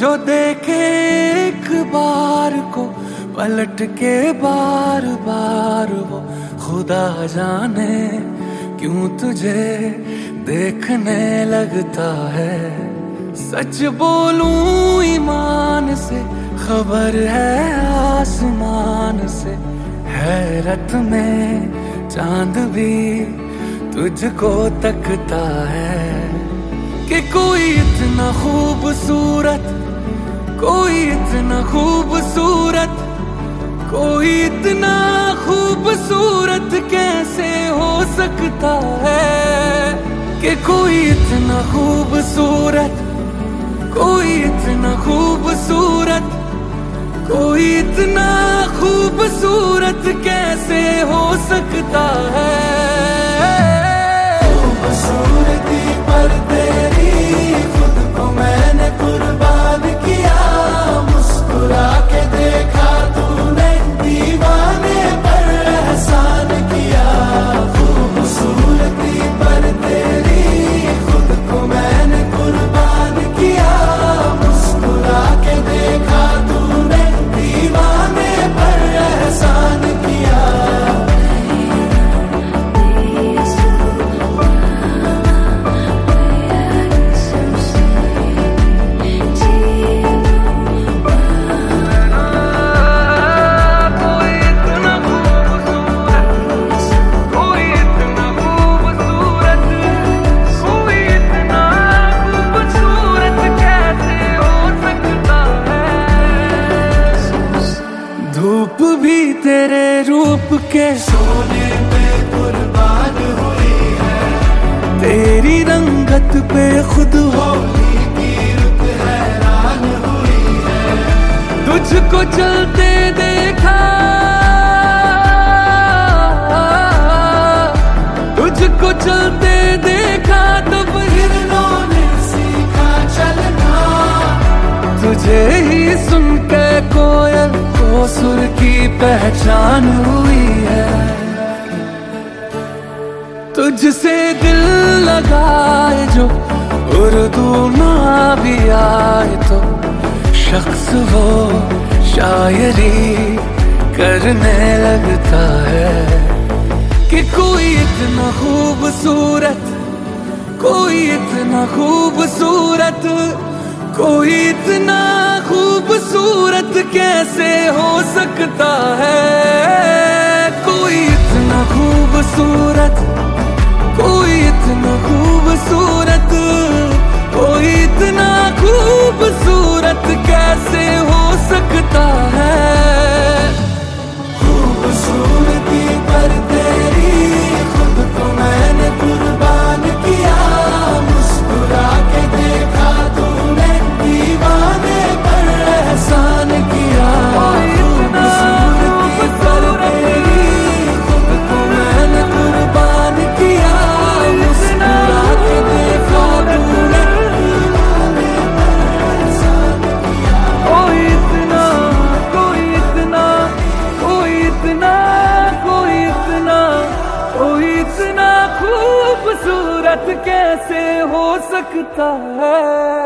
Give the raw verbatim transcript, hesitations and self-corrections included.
जो देखे एक बार को पलट के बार बार वो खुदा जाने क्यों तुझे देखने लगता है। सच बोलूं ईमान से खबर है आसमान से, हैरत में चांद भी तुझको तकता है कि कोई इतना खूबसूरत, कोई इतना खूबसूरत, कोई इतना खूबसूरत कैसे हो सकता है कि कोई इतना खूबसूरत, कोई इतना खूबसूरत, कोई इतना खूबसूरत कैसे हो सकता है। खूबसूरती पर तेरी खुद को मैंने कुर्बान किया, मुस्कुरा के देखा तूने दीवाने पर एहसान किया। खूबसूरती पर तेरी खुद को मैंने कुर्बान किया, मुस्कुरा के देखा तूने दीवाने पर एहसान किया। धूप भी तेरे रूप के सोने पे कुर्बान हुई है, तेरी रंगत पे खुद होली की रुत हैरान हुई है। तुझको चलते देखा, तुझको चलते देखा तब हिरणों ने सीखा चलना। तुझे ही सुन के कोयल को सुर की पहचान हुई है। तुझसे दिल लगाए जो उर्दू ना भी आए तो शख्स वो शायरी करने लगता है कि कोई इतना खूबसूरत, कोई इतना खूबसूरत, कोई इतना खूबसूरत कैसे हो सकता है। कोई इतना खूबसूरत, कोई इतना खूबसूरत, कोई इतना खूबसूरत कैसे हो सकता है। खूबसूरती पर तेरी खुद को मैंने कुर्बान किया, मुस्कुरा के देखा तूने दीवाने पर एहसान किया। खूबसूरती पर तेरी खुद को मैंने कुर्बान किया, मुस्कुरा के देखा तूने दीवाने पर एहसान किया। कोई इतना, कोई इतना, कोई इतना, कोई इतना, कोई इतना खूबसूरत कैसे हो सकता है।